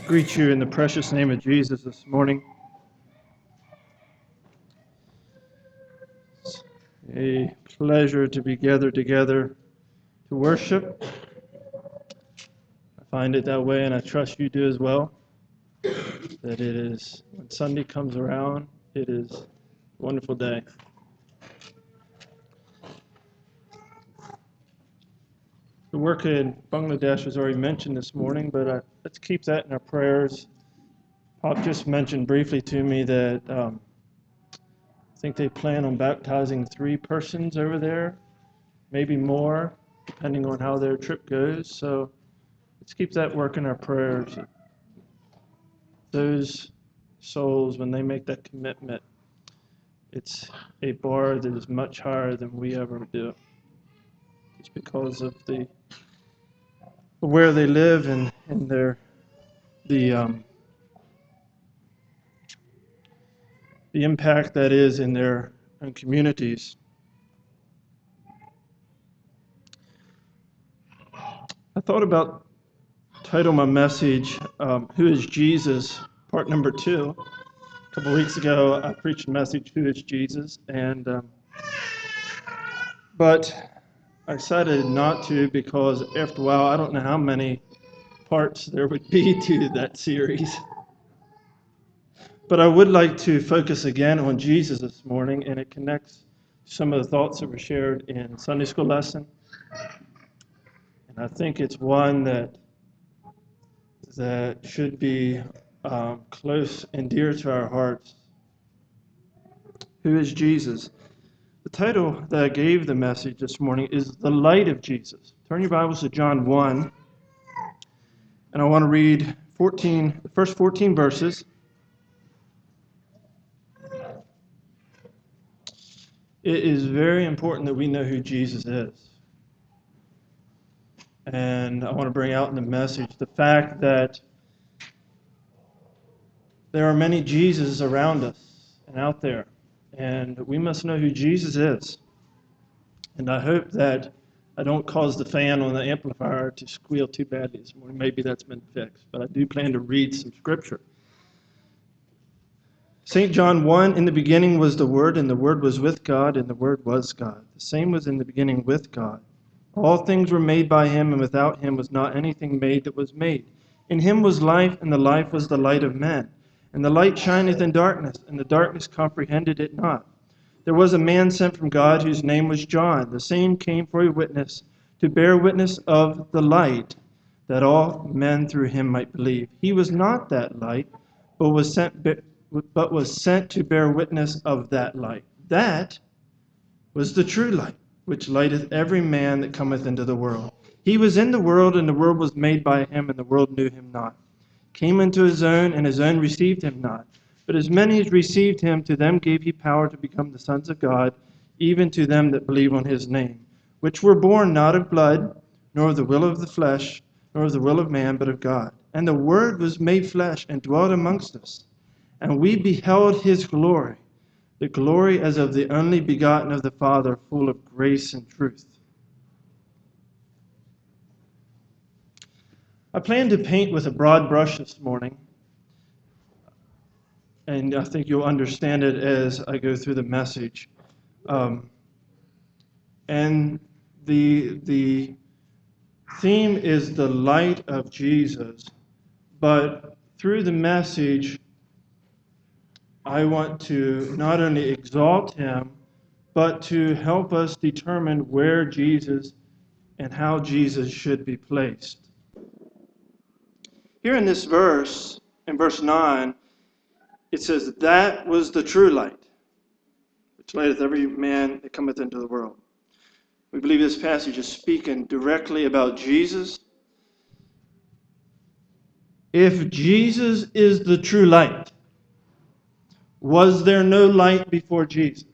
Greet you in the precious name of Jesus this morning. It's a pleasure to be gathered together to worship. I find it that way, and I trust you do as well. That it is, when Sunday comes around, it is a wonderful day. The work in Bangladesh was already mentioned this morning, but let's keep that in our prayers. Pop just mentioned briefly to me that I think they plan on baptizing 3 persons over there, maybe more, depending on how their trip goes. So let's keep that work in our prayers. Those souls, when they make that commitment, it's a bar that is much higher than we ever do. It's because of where they live and the impact that is in their own communities. I thought about title my message, Who is Jesus? Part number 2. A couple weeks ago, I preached a message, Who is Jesus? But I decided not to because after a while, I don't know how many parts there would be to that series. But I would like to focus again on Jesus this morning, and it connects some of the thoughts that were shared in Sunday school lesson. And I think it's one that should be close and dear to our hearts. Who is Jesus? The title that I gave the message this morning is The Light of Jesus. Turn your Bibles to John 1, and I want to read the first 14 verses. It is very important that we know who Jesus is. And I want to bring out in the message the fact that there are many Jesuses around us and out there, and we must know who Jesus is. And I hope that I don't cause the fan on the amplifier to squeal too badly this morning. Maybe that's been fixed, but I do plan to read some scripture. St. John 1, in the beginning was the Word, and the Word was with God, and the Word was God. The same was in the beginning with God. All things were made by him, and without him was not anything made that was made. In him was life, and the life was the light of men. And the light shineth in darkness, and the darkness comprehended it not. There was a man sent from God whose name was John. The same came for a witness, to bear witness of the light, that all men through him might believe. He was not that light, but was sent to bear witness of that light. That was the true light, which lighteth every man that cometh into the world. He was in the world, and the world was made by him, and the world knew him not. Came unto his own, and his own received him not. But as many as received him, to them gave he power to become the sons of God, even to them that believe on his name, which were born not of blood, nor of the will of the flesh, nor of the will of man, but of God. And the Word was made flesh, and dwelt amongst us. And we beheld his glory, the glory as of the only begotten of the Father, full of grace and truth. I plan to paint with a broad brush this morning, and I think you'll understand it as I go through the message. And the theme is the light of Jesus, but through the message, I want to not only exalt him, but to help us determine where Jesus and how Jesus should be placed. Here in this verse, in verse 9, it says, that was the true light, which lighteth every man that cometh into the world. We believe this passage is speaking directly about Jesus. If Jesus is the true light, was there no light before Jesus?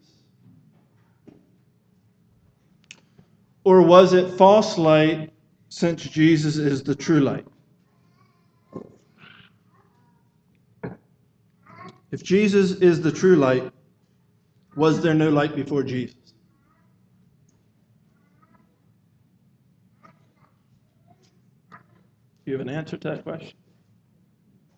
Or was it false light since Jesus is the true light? If Jesus is the true light, was there no light before Jesus? Do you have an answer to that question?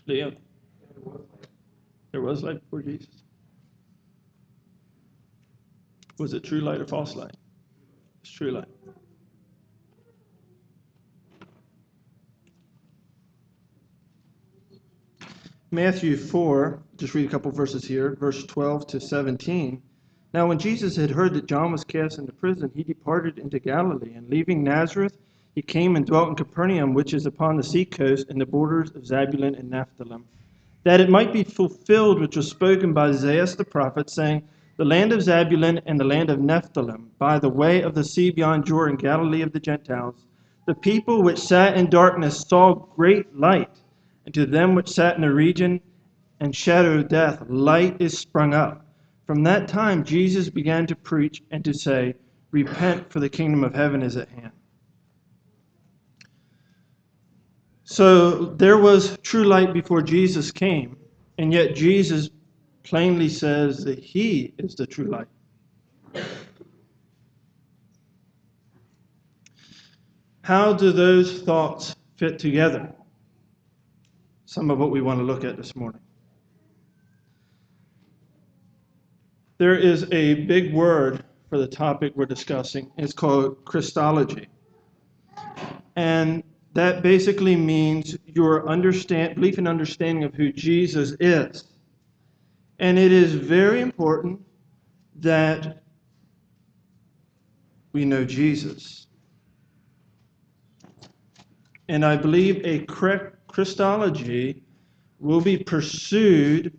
Leo, there was light before Jesus. Was it true light or false light? It's true light. Matthew 4, just read a couple verses here, verse 12 to 17. Now when Jesus had heard that John was cast into prison, he departed into Galilee, and leaving Nazareth, he came and dwelt in Capernaum, which is upon the sea coast in the borders of Zebulun and Naphtali, that it might be fulfilled which was spoken by Isaiah the prophet, saying, the land of Zebulun and the land of Naphtali, by the way of the sea beyond Jordan, Galilee of the Gentiles. The people which sat in darkness saw great light, and to them which sat in the region and shadow of death, light is sprung up. From that time Jesus began to preach and to say, repent, for the kingdom of heaven is at hand. So there was true light before Jesus came, and yet Jesus plainly says that he is the true light. How do those thoughts fit together? Some of what we want to look at this morning. There is a big word for the topic we're discussing. It's called Christology. And that basically means your belief and understanding of who Jesus is. And it is very important that we know Jesus. And I believe a correct Christology will be pursued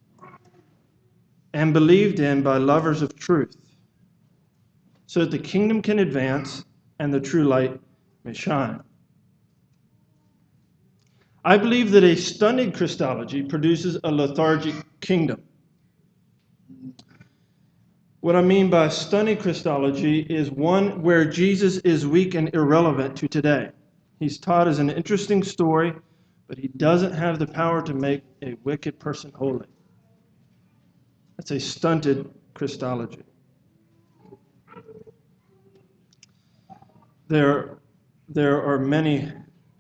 and believed in by lovers of truth, so that the kingdom can advance and the true light may shine. I believe that a stunted Christology produces a lethargic kingdom. What I mean by stunted Christology is one where Jesus is weak and irrelevant to today. He's taught as an interesting story, but he doesn't have the power to make a wicked person holy. That's a stunted Christology. There are many.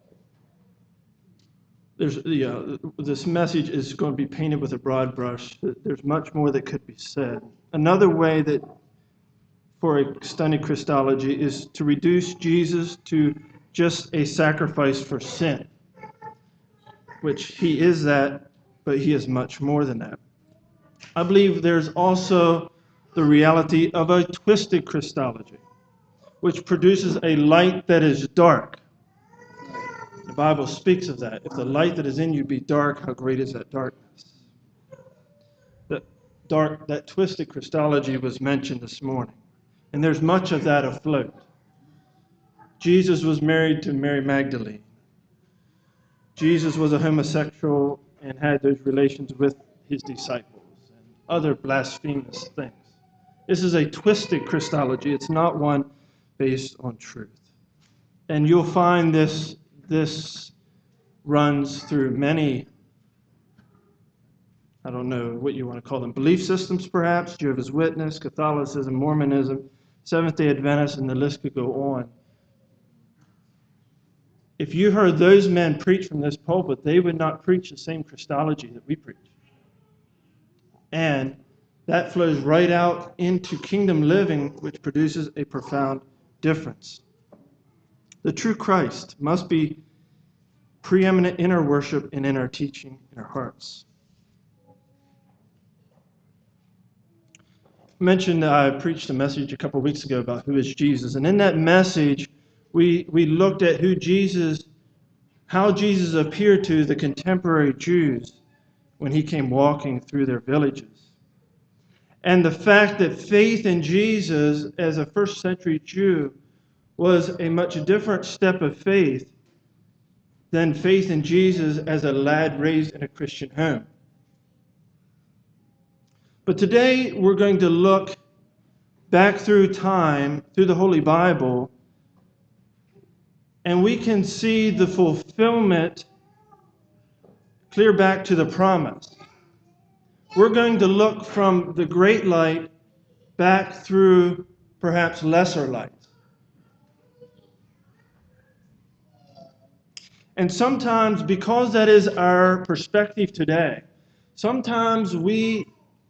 This message is going to be painted with a broad brush. There's much more that could be said. Another way that for a stunted Christology is to reduce Jesus to just a sacrifice for sin, which he is that, but he is much more than that. I believe there's also the reality of a twisted Christology, which produces a light that is dark. The Bible speaks of that. If the light that is in you be dark, how great is that darkness? That twisted Christology was mentioned this morning, and there's much of that afloat. Jesus was married to Mary Magdalene. Jesus was a homosexual and had those relations with his disciples and other blasphemous things. This is a twisted Christology. It's not one based on truth. And you'll find this runs through many, I don't know what you want to call them, belief systems perhaps, Jehovah's Witness, Catholicism, Mormonism, Seventh-day Adventists, and the list could go on. If you heard those men preach from this pulpit, they would not preach the same Christology that we preach. And that flows right out into kingdom living, which produces a profound difference. The true Christ must be preeminent in our worship and in our teaching in our hearts. I mentioned that I preached a message a couple of weeks ago about who is Jesus. And in that message, we looked at how Jesus appeared to the contemporary Jews when he came walking through their villages. And the fact that faith in Jesus as a first century Jew was a much different step of faith than faith in Jesus as a lad raised in a Christian home. But today we're going to look back through time, through the Holy Bible, and we can see the fulfillment clear back to the promise. We're going to look from the great light back through perhaps lesser light. And sometimes, because that is our perspective today, sometimes we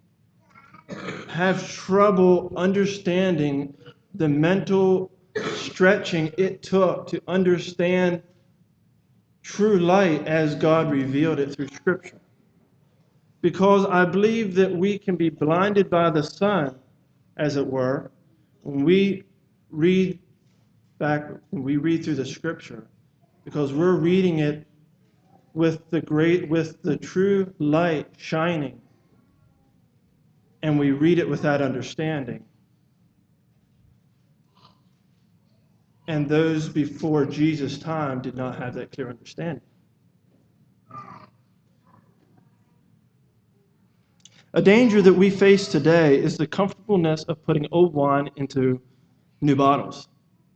have trouble understanding the mental stretching it took to understand true light as God revealed it through Scripture. Because I believe that we can be blinded by the sun, as it were, when we read through the Scripture, because we're reading it with the true light shining, and we read it without understanding. And those before Jesus' time did not have that clear understanding. A danger that we face today is the comfortableness of putting old wine into new bottles.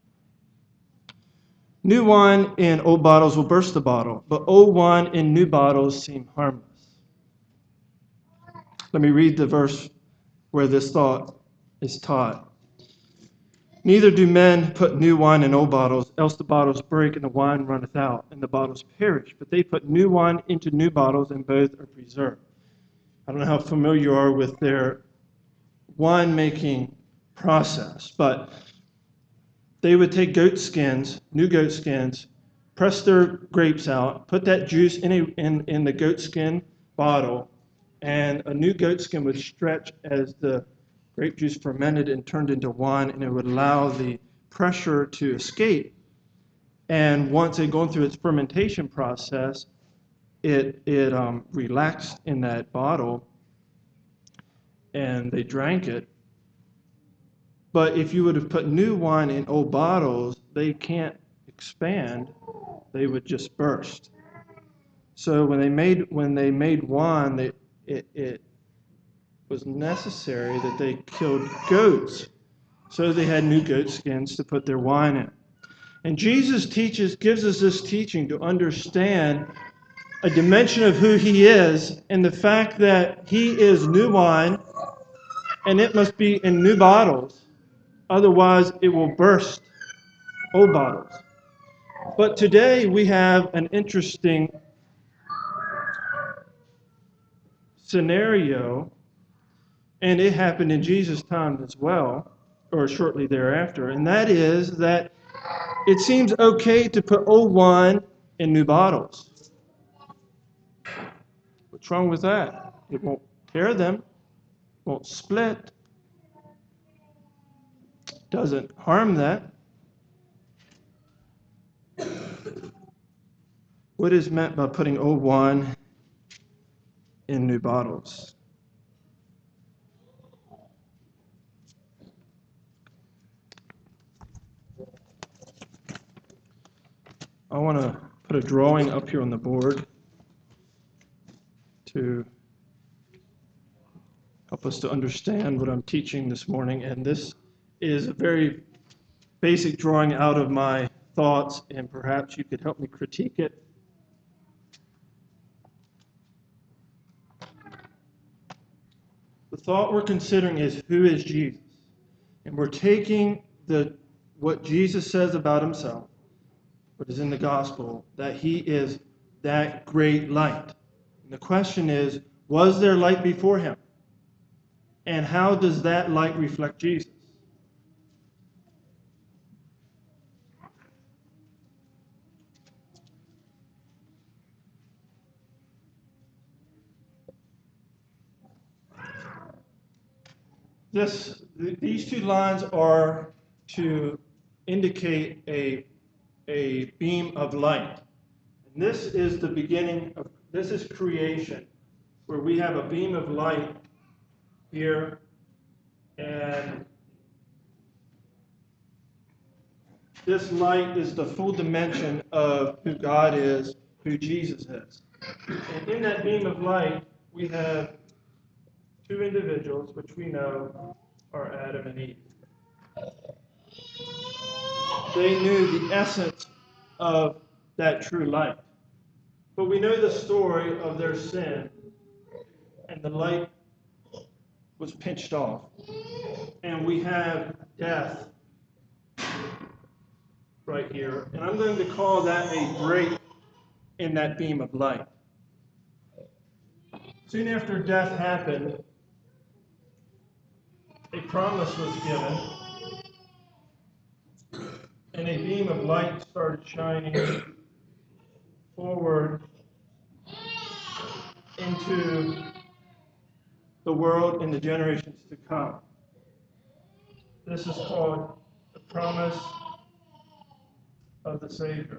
New wine in old bottles will burst the bottle, but old wine in new bottles seem harmless. Let me read the verse where this thought is taught. Neither do men put new wine in old bottles, else the bottles break and the wine runneth out, and the bottles perish. But they put new wine into new bottles, and both are preserved. I don't know how familiar you are with their winemaking process, but they would take new goat skins, press their grapes out, put that juice in the goat skin bottle, and a new goat skin would stretch as the grape juice fermented and turned into wine, and it would allow the pressure to escape. And once it had gone through its fermentation process, it relaxed in that bottle, and they drank it. But if you would have put new wine in old bottles, they can't expand; they would just burst. So when they made wine, it was necessary that they killed goats, so they had new goat skins to put their wine in. And Jesus gives us this teaching to understand a dimension of who he is, and the fact that he is new wine, and it must be in new bottles, otherwise it will burst old bottles. But today we have an interesting scenario, and it happened in Jesus' time as well, or shortly thereafter, and that is that it seems okay to put old wine in new bottles. What's wrong with that? It won't tear them, won't split, doesn't harm that. What is meant by putting old wine in new bottles? I want to put a drawing up here on the board to help us to understand what I'm teaching this morning. And this is a very basic drawing out of my thoughts, and perhaps you could help me critique it. The thought we're considering is, who is Jesus? And we're taking what Jesus says about himself, what is in the gospel, that he is that great light. And the question is, was there light before him? And how does that light reflect Jesus? These two lines are to indicate a beam of light. And this is the beginning of, this is creation, where we have a beam of light here, and this light is the full dimension of who God is, who Jesus is. And in that beam of light, we have two individuals, which we know are Adam and Eve. They knew the essence of that true light. But we know the story of their sin, and the light was pinched off. And we have death right here. And I'm going to call that a break in that beam of light. Soon after death happened, a promise was given, and a beam of light started shining forward into the world in the generations to come. This is called the promise of the Savior.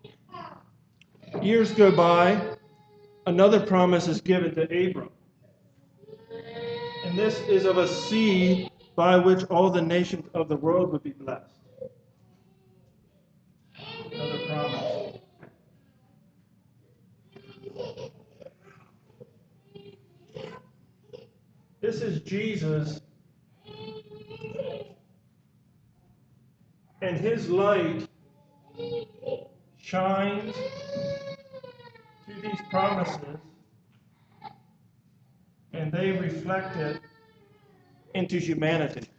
Years go by, another promise is given to Abram. And this is of a seed by which all the nations of the world would be blessed. Another promise. This is Jesus, and his light shines through these promises, and they reflect it into humanity.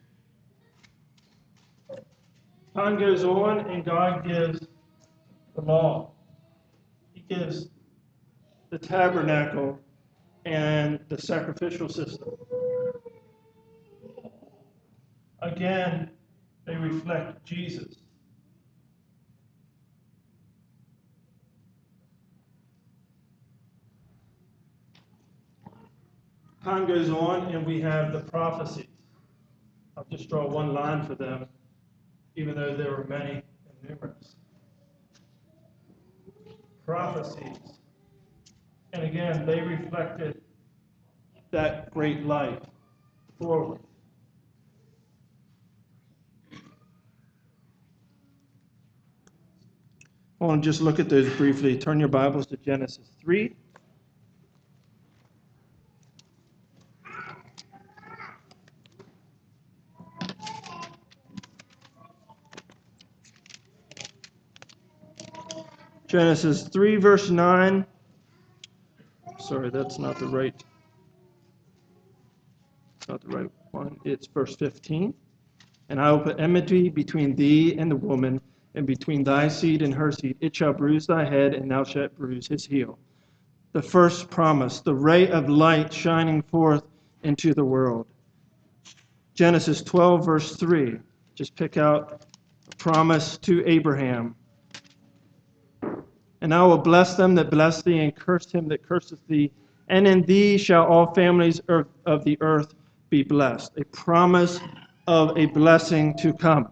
Time goes on, and God gives the law. He gives the tabernacle and the sacrificial system. Again, they reflect Jesus. Time goes on, and we have the prophecies. I'll just draw one line for them, even though there were many and numerous. Prophecies. And again, they reflected that great light forward. I want to just look at those briefly. Turn your Bibles to Genesis 3. Genesis 3, verse 9. Sorry, that's not the right one. It's verse 15. And I will put enmity between thee and the woman, and between thy seed and her seed. It shall bruise thy head, and thou shalt bruise his heel. The first promise, the ray of light shining forth into the world. Genesis 12, verse 3. Just pick out a promise to Abraham. And I will bless them that bless thee, and curse him that curseth thee. And in thee shall all families of the earth be blessed. A promise of a blessing to come.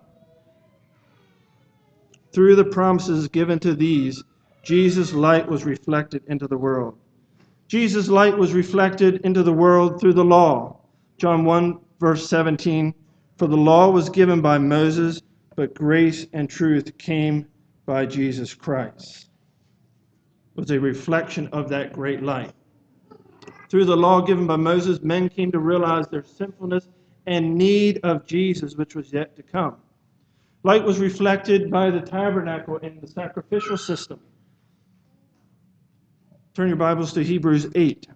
Through the promises given to these, Jesus' light was reflected into the world. Jesus' light was reflected into the world through the law. John 1, verse 17, for the law was given by Moses, but grace and truth came by Jesus Christ. Was a reflection of that great light. Through the law given by Moses, men came to realize their sinfulness and need of Jesus, which was yet to come. Light was reflected by the tabernacle and the sacrificial system. Turn your Bibles to Hebrews 8.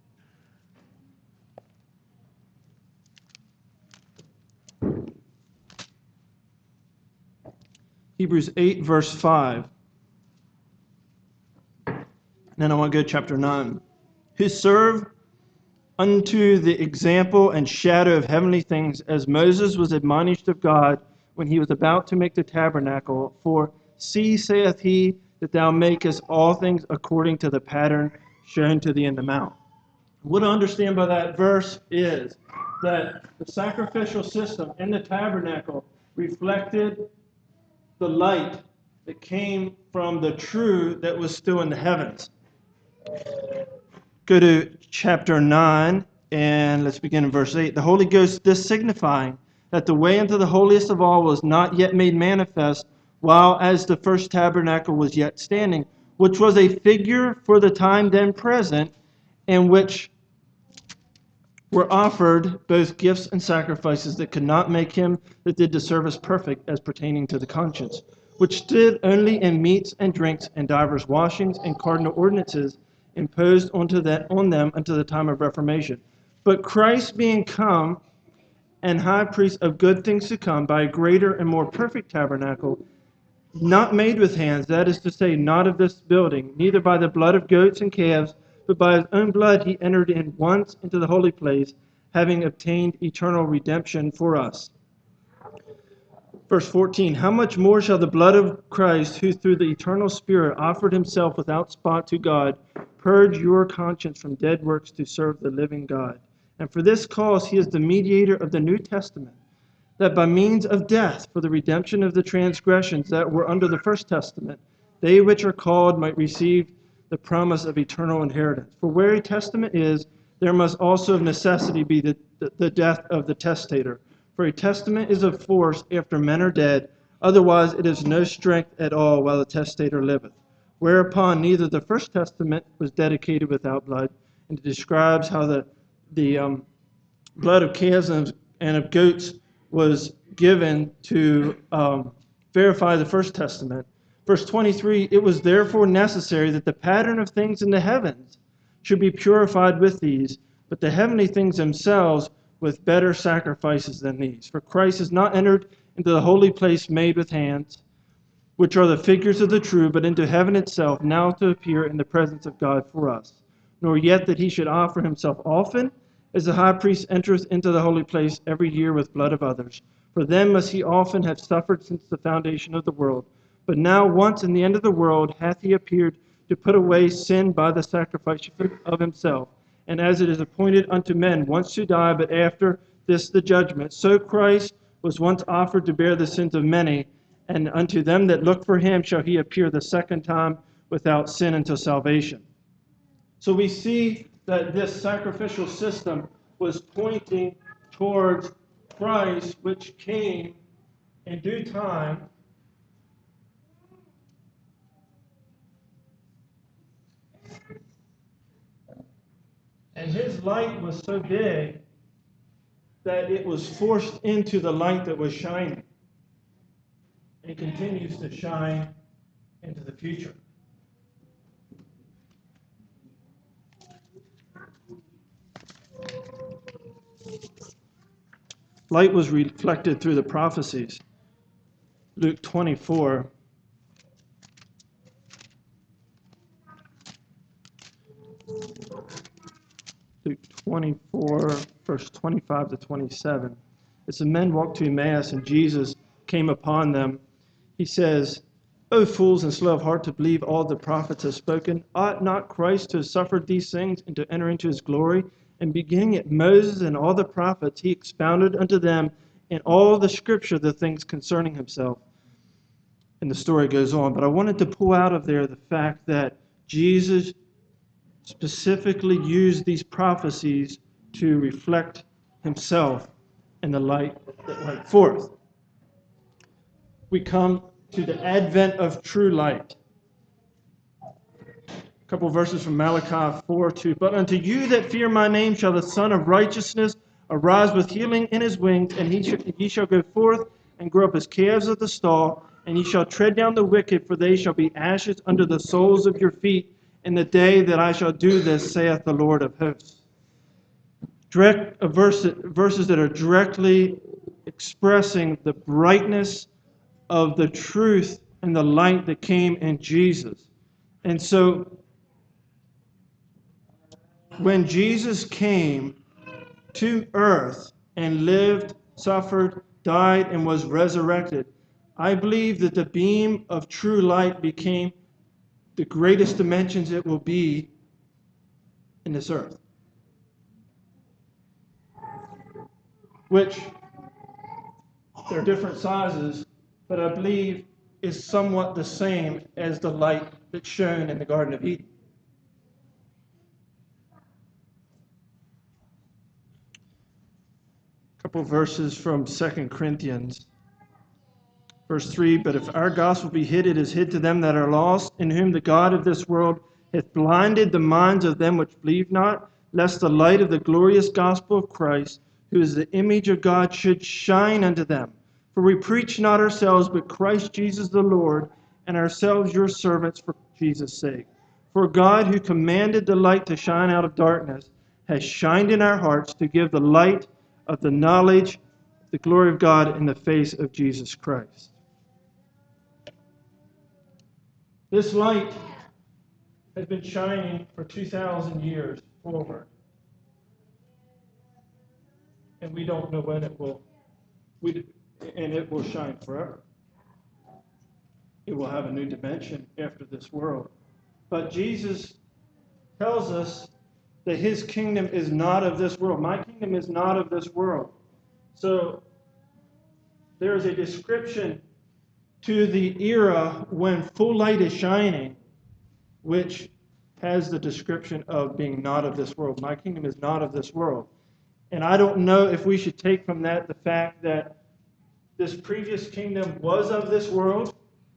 Hebrews 8, verse 5. Then I want to go to chapter 9. Who serve unto the example and shadow of heavenly things, as Moses was admonished of God when he was about to make the tabernacle. For see, saith he, that thou makest all things according to the pattern shown to thee in the mount. What I understand by that verse is that the sacrificial system in the tabernacle reflected the light that came from the true that was still in the heavens. Go to chapter 9, and let's begin in verse 8. The Holy Ghost, this signifying that the way into the holiest of all was not yet made manifest, while as the first tabernacle was yet standing, which was a figure for the time then present, in which were offered both gifts and sacrifices that could not make him that did the service perfect as pertaining to the conscience, which stood only in meats and drinks and divers washings and cardinal ordinances imposed on them unto the time of Reformation. But Christ being come and high priest of good things to come by a greater and more perfect tabernacle, not made with hands, that is to say, not of this building, neither by the blood of goats and calves, but by his own blood he entered in once into the holy place, having obtained eternal redemption for us. Verse 14, how much more shall the blood of Christ, who through the eternal Spirit offered himself without spot to God, purge your conscience from dead works to serve the living God? And for this cause he is the mediator of the New Testament, that by means of death, for the redemption of the transgressions that were under the first testament, they which are called might receive the promise of eternal inheritance. For where a testament is, there must also of necessity be the death of the testator. For a testament is of force after men are dead, otherwise it is no strength at all while the testator liveth. Whereupon neither the first testament was dedicated without blood, and it describes how the blood of calves and of goats was given to verify the first testament. Verse 23, it was therefore necessary that the pattern of things in the heavens should be purified with these, but the heavenly things themselves with better sacrifices than these. For Christ has not entered into the holy place made with hands, which are the figures of the true, but into heaven itself, now to appear in the presence of God for us. Nor yet that he should offer himself often, as the high priest entereth into the holy place every year with blood of others. For then must he often have suffered since the foundation of the world. But now once in the end of the world hath he appeared to put away sin by the sacrifice of himself. And as it is appointed unto men once to die, but after this the judgment, so Christ was once offered to bear the sins of many, and unto them that look for him shall he appear the second time without sin unto salvation. So we see that this sacrificial system was pointing towards Christ, which came in due time and his light was so big that it was forced into the light that was shining and continues to shine into the future. Light was reflected through the prophecies. Luke 24. Luke 24, verse 25 to 27. As the men walked to Emmaus and Jesus came upon them, he says, O fools and slow of heart to believe all the prophets have spoken, ought not Christ to have suffered these things and to enter into his glory? And beginning at Moses and all the prophets, he expounded unto them in all the scripture the things concerning himself. And the story goes on. But I wanted to pull out of there the fact that Jesus specifically used these prophecies to reflect himself in the light that went forth. We come to the advent of true light. A couple of verses from Malachi 4:2. But unto you that fear my name shall the Son of Righteousness arise with healing in his wings, and ye shall go forth and grow up as calves of the stall, and ye shall tread down the wicked, for they shall be ashes under the soles of your feet in the day that I shall do this, saith the Lord of hosts. Verses that are directly expressing the brightness of the truth and the light that came in Jesus. And so when Jesus came to earth and lived, suffered, died, and was resurrected, I believe that the beam of true light became the greatest dimensions it will be in this earth. Which, there are different sizes, but I believe is somewhat the same as the light that shone in the Garden of Eden. A couple verses from 2 Corinthians. Verse 3, but if our gospel be hid, it is hid to them that are lost, in whom the God of this world hath blinded the minds of them which believe not, lest the light of the glorious gospel of Christ, who is the image of God, should shine unto them. For we preach not ourselves, but Christ Jesus the Lord, and ourselves your servants for Jesus' sake. For God, who commanded the light to shine out of darkness, has shined in our hearts to give the light of the knowledge, the glory of God in the face of Jesus Christ. This light has been shining for 2,000 years forward. And we don't know when it will, and it will shine forever. It will have a new dimension after this world. But Jesus tells us that his kingdom is not of this world. My kingdom is not of this world. So there is a description to the era when full light is shining, which has the description of being not of this world. My kingdom is not of this world. And I don't know if we should take from that the fact that this previous kingdom was of this world.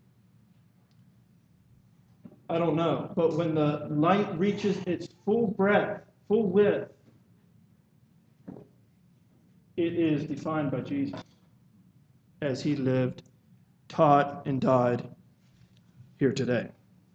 I don't know. But when the light reaches its full breadth, full width, it is defined by Jesus as he lived, taught, and died here today.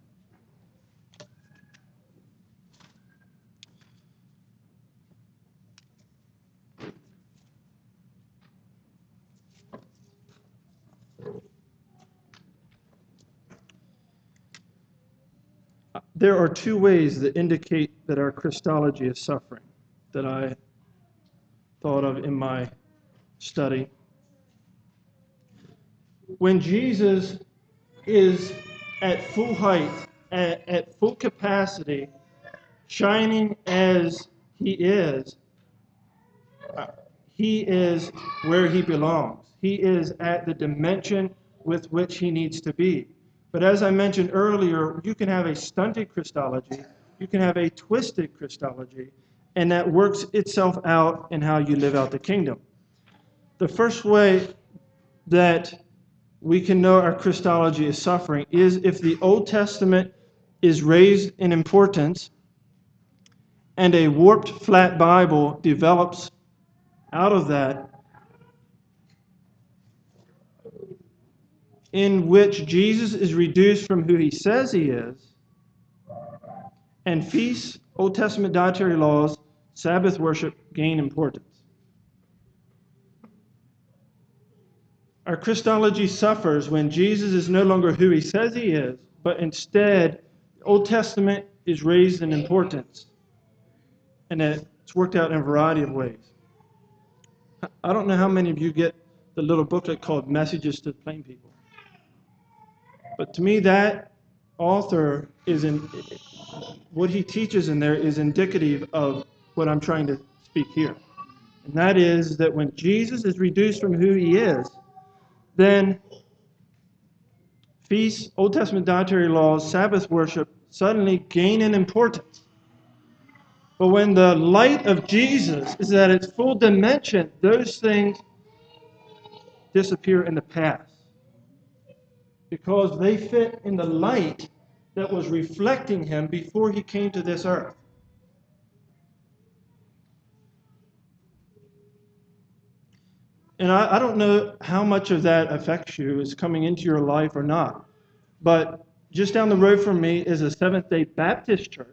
There are two ways that indicate that our Christology is suffering that I thought of in my study. When Jesus is at full height, at full capacity, shining as he is where he belongs. He is at the dimension with which he needs to be. But as I mentioned earlier, you can have a stunted Christology, you can have a twisted Christology, and that works itself out in how you live out the kingdom. The first way that we can know our Christology is suffering is if the Old Testament is raised in importance and a warped, flat Bible develops out of that, in which Jesus is reduced from who he says he is, and feasts, Old Testament dietary laws, Sabbath worship gain importance. Our Christology suffers when Jesus is no longer who he says he is, but instead, the Old Testament is raised in importance. And it's worked out in a variety of ways. I don't know how many of you get the little booklet called Messages to Plain People. But to me, that author what he teaches in there is indicative of what I'm trying to speak here. And that is that when Jesus is reduced from who he is, then feasts, Old Testament dietary laws, Sabbath worship suddenly gain in importance. But when the light of Jesus is at its full dimension, those things disappear in the past, because they fit in the light that was reflecting him before he came to this earth. And I don't know how much of that affects you, is coming into your life or not. But just down the road from me is a Seventh-day Baptist church.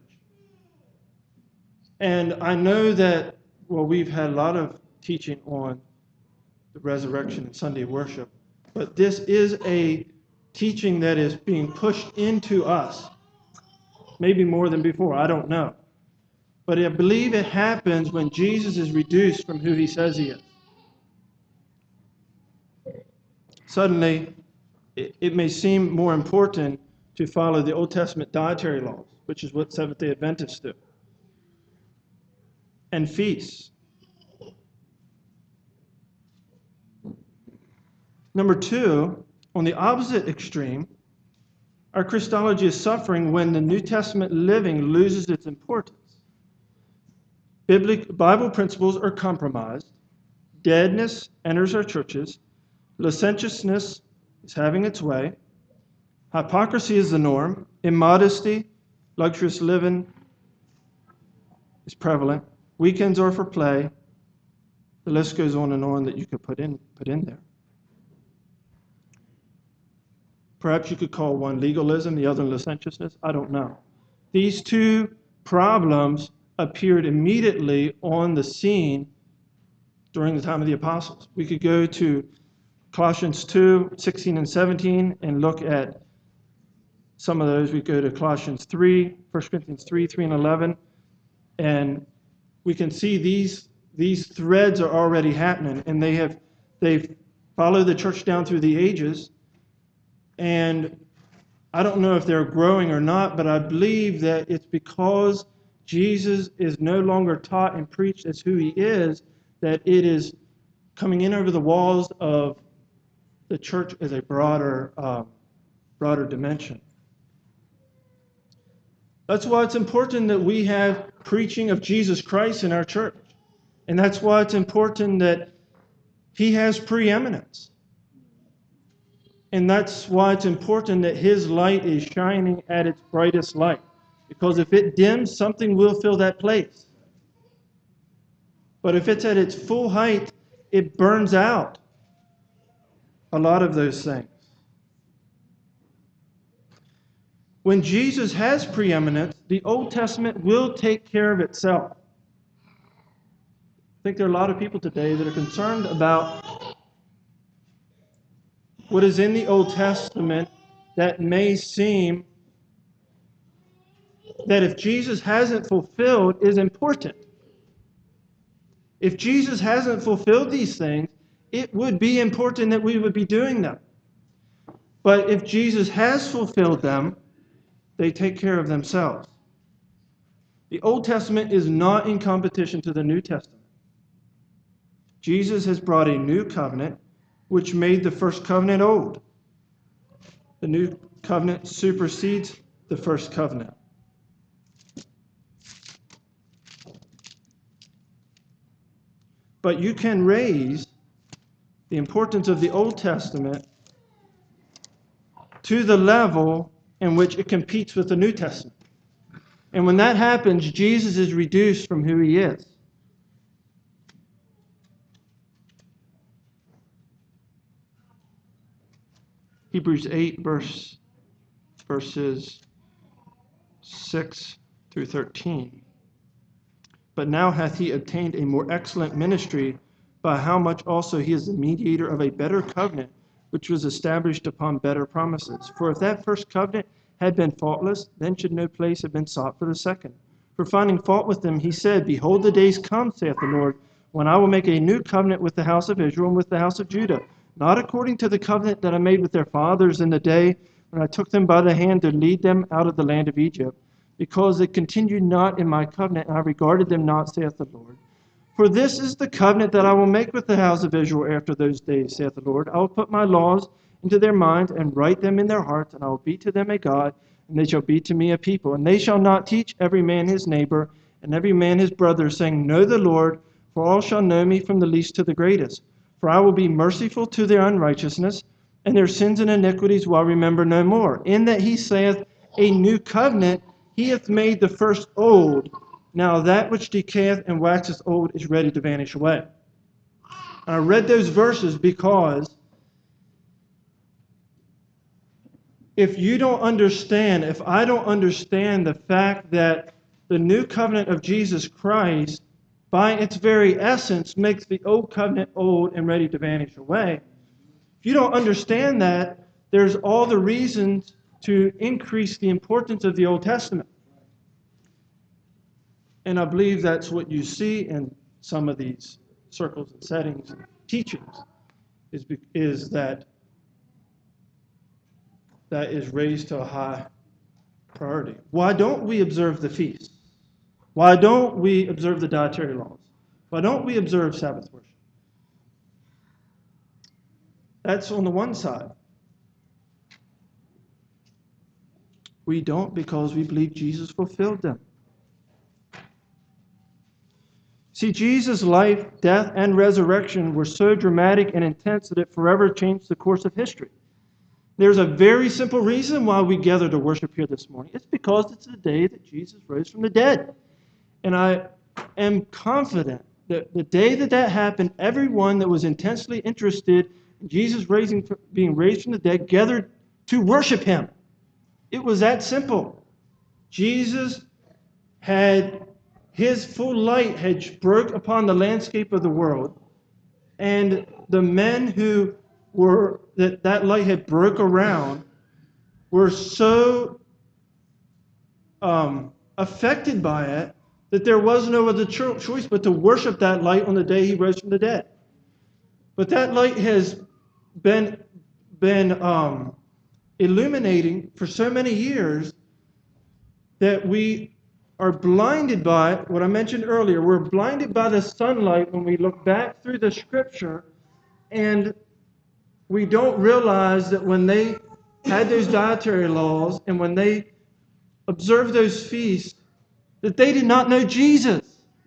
And I know that, well, we've had a lot of teaching on the resurrection and Sunday worship. But this is a teaching that is being pushed into us. Maybe more than before, I don't know. But I believe it happens when Jesus is reduced from who he says he is. Suddenly, it may seem more important to follow the Old Testament dietary laws, which is what Seventh-day Adventists do, and feasts. Number two, on the opposite extreme, our Christology is suffering when the New Testament living loses its importance. Bible principles are compromised. Deadness enters our churches. Licentiousness is having its way. Hypocrisy is the norm. Immodesty, luxurious living is prevalent. Weekends are for play. The list goes on and on that you could put in there. Perhaps you could call one legalism, the other licentiousness. I don't know. These two problems appeared immediately on the scene during the time of the apostles. We could go to Colossians 2, 16 and 17 and look at some of those. We go to Colossians 3, 1 Corinthians 3, 3 and 11, and we can see these threads are already happening, and they've followed the church down through the ages. And I don't know if they're growing or not, but I believe that it's because Jesus is no longer taught and preached as who he is, that it is coming in over the walls of the church as a broader dimension. That's why it's important that we have preaching of Jesus Christ in our church. And that's why it's important that he has preeminence. And that's why it's important that his light is shining at its brightest light. Because if it dims, something will fill that place. But if it's at its full height, it burns out a lot of those things. When Jesus has preeminence, the Old Testament will take care of itself. I think there are a lot of people today that are concerned about what is in the Old Testament that may seem that if Jesus hasn't fulfilled is important. If Jesus hasn't fulfilled these things, it would be important that we would be doing them. But if Jesus has fulfilled them, they take care of themselves. The Old Testament is not in competition to the New Testament. Jesus has brought a new covenant which made the first covenant old. The new covenant supersedes the first covenant. But you can raise the importance of the Old Testament to the level in which it competes with the New Testament. And when that happens, Jesus is reduced from who he is. Hebrews 8, verses 6 through 13. But now hath he obtained a more excellent ministry, by how much also he is the mediator of a better covenant, which was established upon better promises. For if that first covenant had been faultless, then should no place have been sought for the second. For finding fault with them, he said, Behold, the days come, saith the Lord, when I will make a new covenant with the house of Israel and with the house of Judah, not according to the covenant that I made with their fathers in the day when I took them by the hand to lead them out of the land of Egypt, because they continued not in my covenant, and I regarded them not, saith the Lord. For this is the covenant that I will make with the house of Israel after those days, saith the Lord. I will put my laws into their minds and write them in their hearts, and I will be to them a God, and they shall be to me a people. And they shall not teach every man his neighbor, and every man his brother, saying, Know the Lord, for all shall know me from the least to the greatest. For I will be merciful to their unrighteousness, and their sins and iniquities will I remember no more. In that he saith, A new covenant, he hath made the first old. Now that which decayeth and waxeth old is ready to vanish away. And I read those verses because if you don't understand, if I don't understand the fact that the new covenant of Jesus Christ, by its very essence, makes the old covenant old and ready to vanish away, if you don't understand that, there's all the reasons to increase the importance of the Old Testament. And I believe that's what you see in some of these circles and settings and teachings, is that is raised to a high priority. Why don't we observe the feast? Why don't we observe the dietary laws? Why don't we observe Sabbath worship? That's on the one side. We don't because we believe Jesus fulfilled them. See, Jesus' life, death, and resurrection were so dramatic and intense that it forever changed the course of history. There's a very simple reason why we gather to worship here this morning. It's because it's the day that Jesus rose from the dead. And I am confident that the day that happened, everyone that was intensely interested in Jesus being raised from the dead gathered to worship him. It was that simple. Jesus had his full light had broke upon the landscape of the world, and the men who were that light had broke around were so affected by it that there was no other choice but to worship that light on the day he rose from the dead. But that light has been illuminating for so many years that we are blinded by what I mentioned earlier. We're blinded by the sunlight when we look back through the scripture, and we don't realize that when they had those dietary laws and when they observed those feasts, that they did not know Jesus.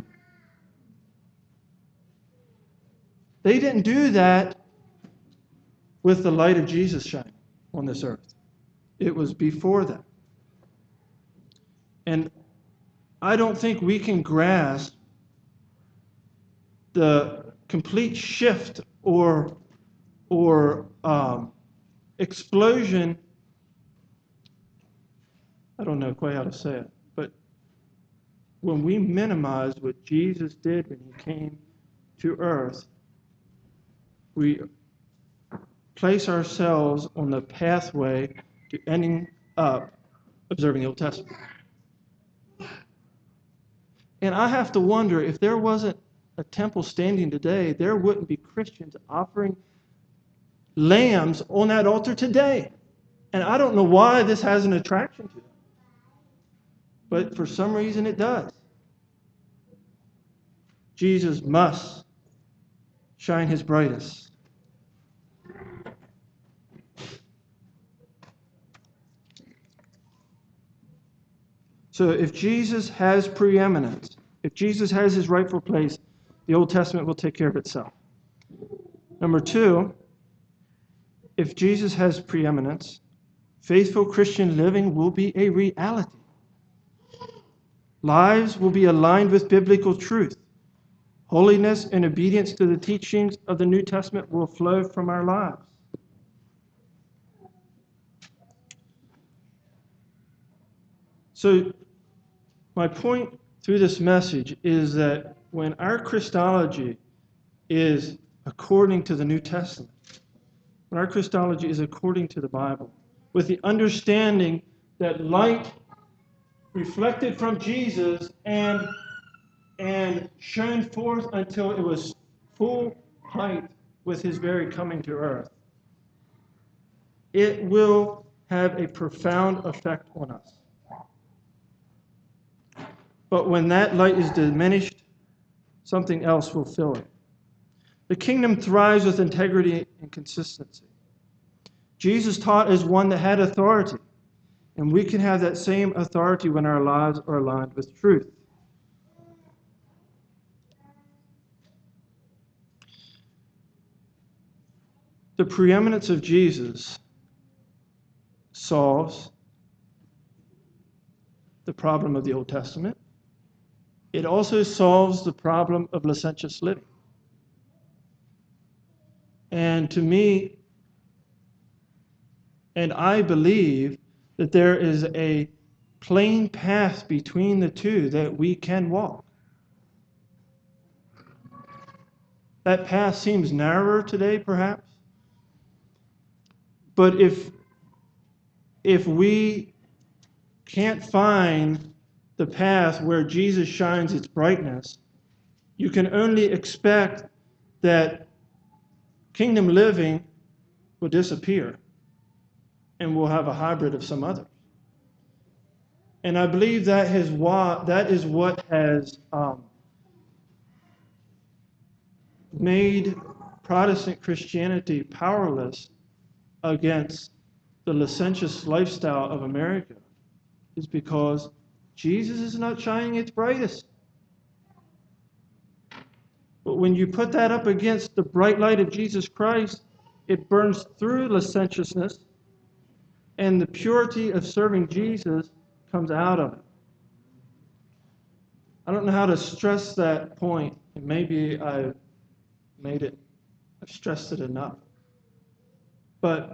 They didn't do that with the light of Jesus shining on this earth. It was before that. And I don't think we can grasp the complete shift or explosion. I don't know quite how to say it, but when we minimize what Jesus did when he came to earth, we place ourselves on the pathway to ending up observing the Old Testament. And I have to wonder, if there wasn't a temple standing today, there wouldn't be Christians offering lambs on that altar today. And I don't know why this has an attraction to them, but for some reason it does. Jesus must shine his brightest. So if Jesus has preeminence, if Jesus has his rightful place, the Old Testament will take care of itself. Number two, if Jesus has preeminence, faithful Christian living will be a reality. Lives will be aligned with biblical truth. Holiness and obedience to the teachings of the New Testament will flow from our lives. So, my point through this message is that when our Christology is according to the New Testament, when our Christology is according to the Bible, with the understanding that light reflected from Jesus and shone forth until it was full height with his very coming to earth, it will have a profound effect on us. But when that light is diminished, something else will fill it. The kingdom thrives with integrity and consistency. Jesus taught as one that had authority, and we can have that same authority when our lives are aligned with truth. The preeminence of Jesus solves the problem of the Old Testament. It also solves the problem of licentious living. And to me, and I believe that there is a plain path between the two that we can walk. That path seems narrower today, perhaps. But if we can't find the path where Jesus shines its brightness, you can only expect that kingdom living will disappear and we'll have a hybrid of some others. And I believe that is what has made Protestant Christianity powerless against the licentious lifestyle of America, is because Jesus is not shining its brightest. But when you put that up against the bright light of Jesus Christ, it burns through licentiousness, and the purity of serving Jesus comes out of it. I don't know how to stress that point, and maybe I've stressed it enough. But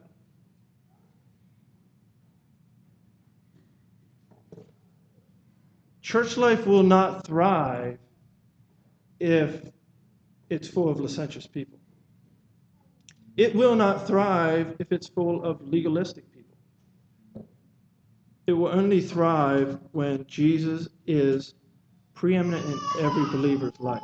church life will not thrive if it's full of licentious people. It will not thrive if it's full of legalistic people. It will only thrive when Jesus is preeminent in every believer's life.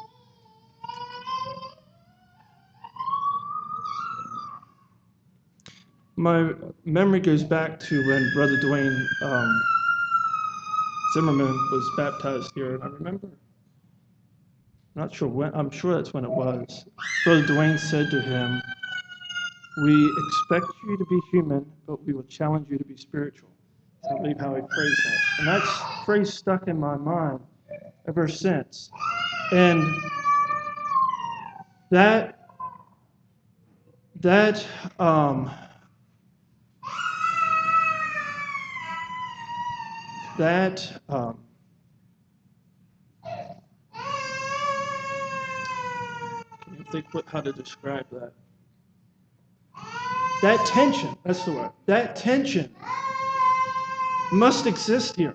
My memory goes back to when Brother Dwayne Zimmerman was baptized here, and I remember, not sure when, I'm sure that's when it was. Brother Dwayne said to him, "We expect you to be human, but we will challenge you to be spiritual." I believe how he phrased that. And that phrase stuck in my mind ever since. And that um, can't think how to describe that. That tension, that's the word. That tension must exist here.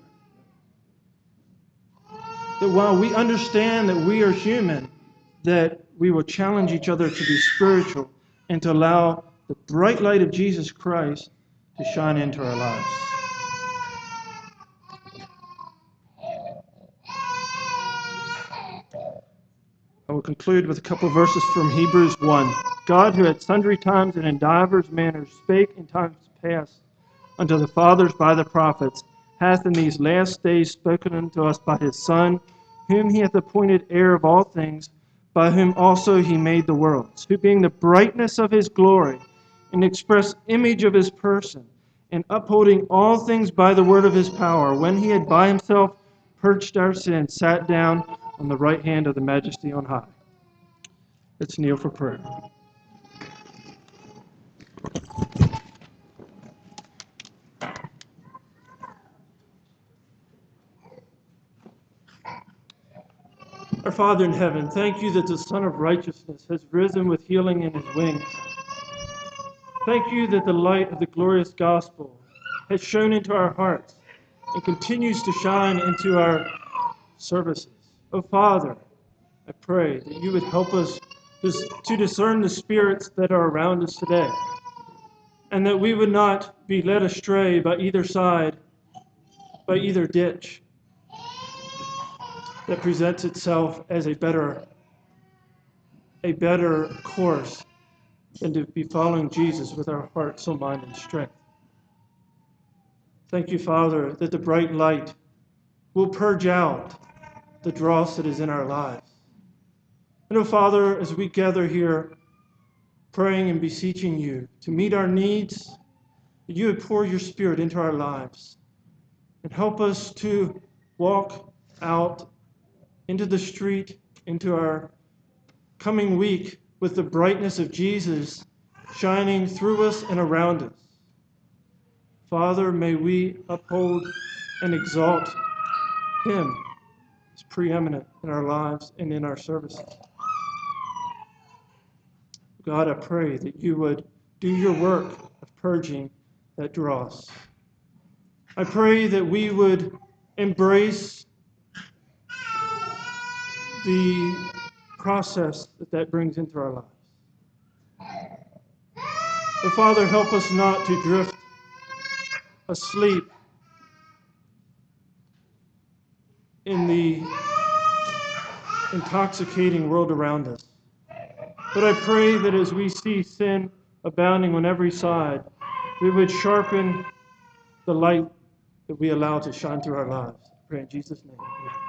That while we understand that we are human, that we will challenge each other to be spiritual and to allow the bright light of Jesus Christ to shine into our lives. I will conclude with a couple of verses from Hebrews 1. God, who at sundry times and in divers manners spake in times past unto the fathers by the prophets, hath in these last days spoken unto us by his Son, whom he hath appointed heir of all things, by whom also he made the worlds, who being the brightness of his glory, and express image of his person, and upholding all things by the word of his power, when he had by himself purged our sins, sat down on the right hand of the Majesty on high. Let's kneel for prayer. Our Father in heaven, thank you that the Son of Righteousness has risen with healing in his wings. Thank you that the light of the glorious gospel has shone into our hearts and continues to shine into our services. Oh Father, I pray that you would help us to discern the spirits that are around us today, and that we would not be led astray by either side, by either ditch that presents itself as a better course than to be following Jesus with our heart, soul, mind, and strength. Thank you, Father, that the bright light will purge out the dross that is in our lives. And, oh, Father, as we gather here praying and beseeching you to meet our needs, that you would pour your Spirit into our lives and help us to walk out into the street, into our coming week with the brightness of Jesus shining through us and around us. Father, may we uphold and exalt him as preeminent in our lives and in our services. God, I pray that you would do your work of purging that dross. I pray that we would embrace the process that brings into our lives. But Father, help us not to drift asleep in the intoxicating world around us. But I pray that as we see sin abounding on every side, we would sharpen the light that we allow to shine through our lives. I pray in Jesus' name. Amen.